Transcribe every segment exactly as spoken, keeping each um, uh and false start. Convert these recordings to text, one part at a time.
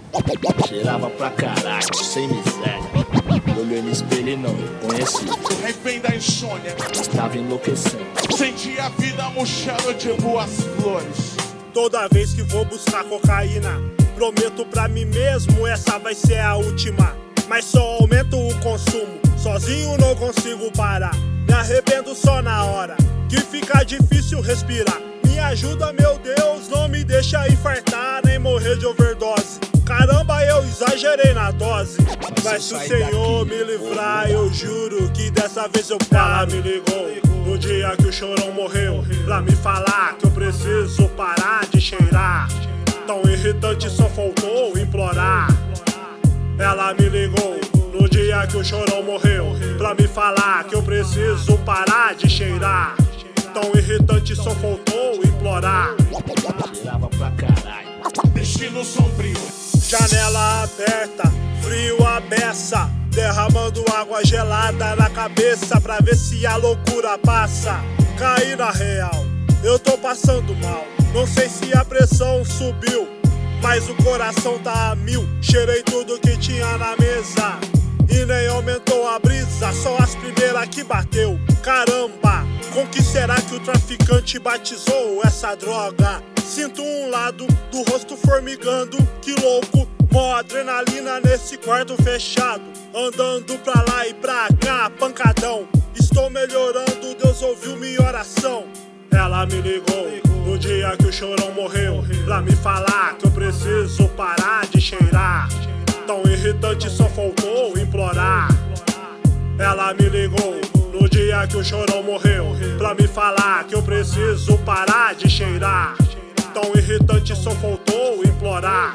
Cheirava pra caralho, sem miséria. Olhei no espelho e não reconheci. Refém da insônia. Estava enlouquecendo. Senti a vida murchando de boas flores. Toda vez que vou buscar cocaína, prometo pra mim mesmo, essa vai ser a última. Mas só aumento o consumo, sozinho não consigo parar. Me arrependo só na hora, que fica difícil respirar. Me ajuda, meu Deus, não me deixa infartar, nem morrer de overdose. Caramba, eu exagerei na dose. Mas se o Senhor me livrar, eu juro que dessa vez eu paro. Ela me ligou no dia que o chorão morreu, pra me falar que eu preciso parar de cheirar. Tão irritante, só faltou implorar. Ela me ligou no dia que o chorão morreu, pra me falar que eu preciso parar de cheirar. Tão irritante, só faltou implorar. Cheirava pra caralho. Destino sombrio. Janela aberta, frio a beça, derramando água gelada na cabeça pra ver se a loucura passa. Caí na real, eu tô passando mal. Não sei se a pressão subiu, mas o coração tá a mil. Cheirei tudo que tinha na mesa e nem aumentou a brisa, só as primeiras que bateu. Caramba, com que será que o traficante batizou essa droga? Sinto um lado do rosto formigando, que louco. Mó adrenalina nesse quarto fechado, andando pra lá e pra cá, pancadão. Estou melhorando, Deus ouviu minha oração. Ela me ligou no dia que o chorão morreu, pra me falar que eu preciso parar de cheirar. Tão irritante, só faltou implorar. Ela me ligou no dia que o chorão morreu, pra me falar que eu preciso parar de cheirar. Tão irritante, só faltou implorar.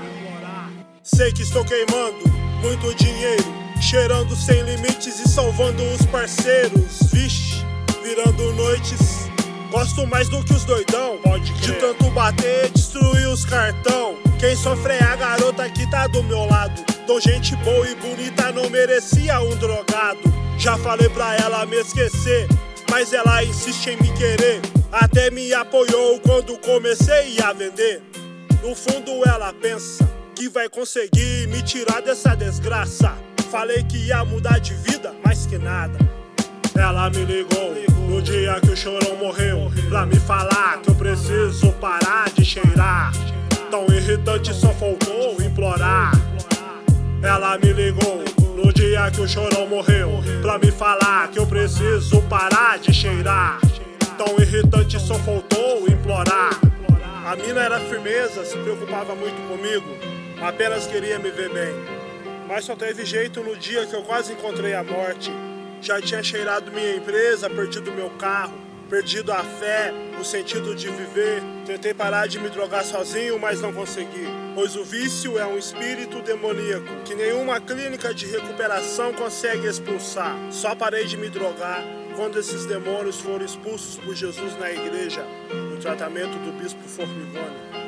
Sei que estou queimando muito dinheiro, cheirando sem limites e salvando os parceiros. Vixe, virando noites, gosto mais do que os doidão. De tanto bater, destruir os cartão. Quem sofre é a garota que tá do meu lado. Dou gente boa e bonita, não merecia um drogado. Já falei pra ela me esquecer, mas ela insiste em me querer. Até me apoiou quando comecei a vender. No fundo ela pensa que vai conseguir me tirar dessa desgraça. Falei que ia mudar de vida, mais que nada. Ela me ligou no dia que o chorão morreu, pra me falar que eu preciso parar de cheirar. Tão irritante, só faltou implorar. Ela me ligou no dia que o chorão morreu, pra me falar que eu preciso parar de cheirar. Tão irritante, só faltou implorar. A mina era firmeza, se preocupava muito comigo, apenas queria me ver bem. Mas só teve jeito no dia que eu quase encontrei a morte. Já tinha cheirado minha empresa, perdido meu carro, perdido a fé, o sentido de viver. Tentei parar de me drogar sozinho, mas não consegui, pois o vício é um espírito demoníaco que nenhuma clínica de recuperação consegue expulsar. Só parei de me drogar quando esses demônios foram expulsos por Jesus na igreja, no tratamento do bispo Formigoni.